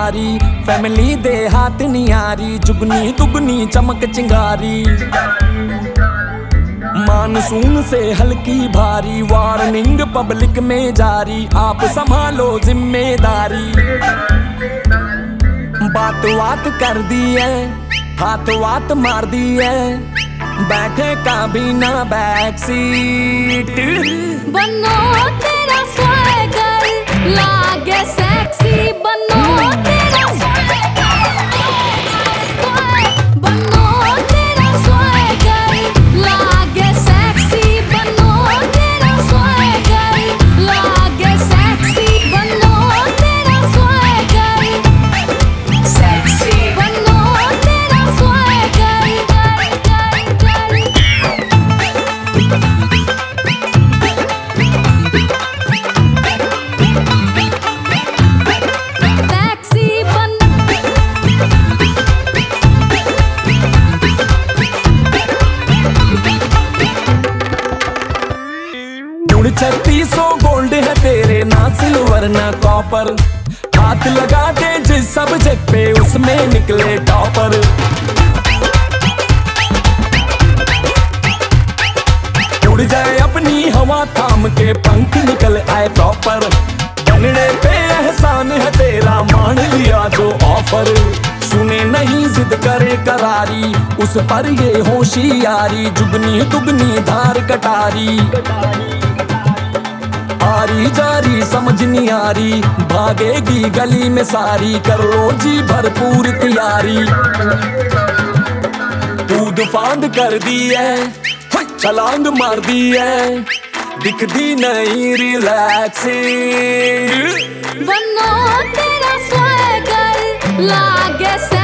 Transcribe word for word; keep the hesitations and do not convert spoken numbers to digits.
भारी, फैमिली दे हाथ नियारी, जुगनी दुगनी चमक चिंगारी। मानसून से हल्की भारी, वार्निंग पब्लिक में जारी, आप संभालो जिम्मेदारी। बात बात कर दी है, हाथ वात मार दी है, बैठे का बिना बैक सीट। बनो तेरा स्वैगर लागे सेक्सी, बनो तेरा स्वैगर, बनो तेरा स्वैगर लागे सेक्सी, बनो तेरा स्वैगर लागे सेक्सी, बनो तेरा स्वैगर सेक्सी, बनो तेरा स्वैगर। छत्तीसों गोल्ड है तेरे, ना सिल्वर ना कॉपर, हाथ लगा दे जिस सब्जेक्ट पे उसमें निकले टॉपर। उड़ जाए अपनी हवा थाम के, पंख निकल आए प्रॉपर, बनने पे एहसान है तेरा, मान लिया जो ऑफर। सुने नहीं जिद करे करारी, उस पर ये होशियारी, जुगनी दुगनी धार कटारी। आरी जारी समझ नहीं आ रही, भागेगी गली में सारी, कर लो जी भरपूर तैयारी। कूद फांद कर दी है, छलांग मार दी है, दिखती नहीं रिलैक्सिंग। बनो तेरा स्वैगर लागे से